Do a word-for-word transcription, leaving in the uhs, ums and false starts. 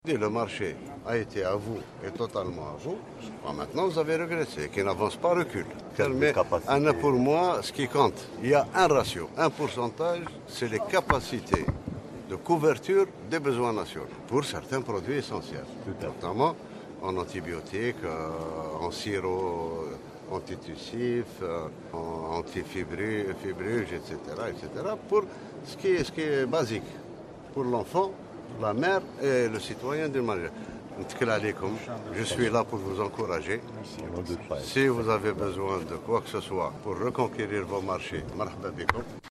Le marché a été à vous et totalement à vous. Bon, maintenant, vous avez regretté qu'il n'avance pas, recule. Mais pour moi, ce qui compte, il y a un ratio, un pourcentage, c'est les capacités de couverture des besoins nationaux pour certains produits essentiels, notamment en antibiotiques, en sirop antitussif, en antifibruge, et cetera, et cetera, pour ce qui est, ce qui est basique pour l'enfant, la mère et le citoyen d'une manière. Je suis là pour vous encourager. Si vous avez besoin de quoi que ce soit pour reconquérir vos marchés, marhaba bikoum.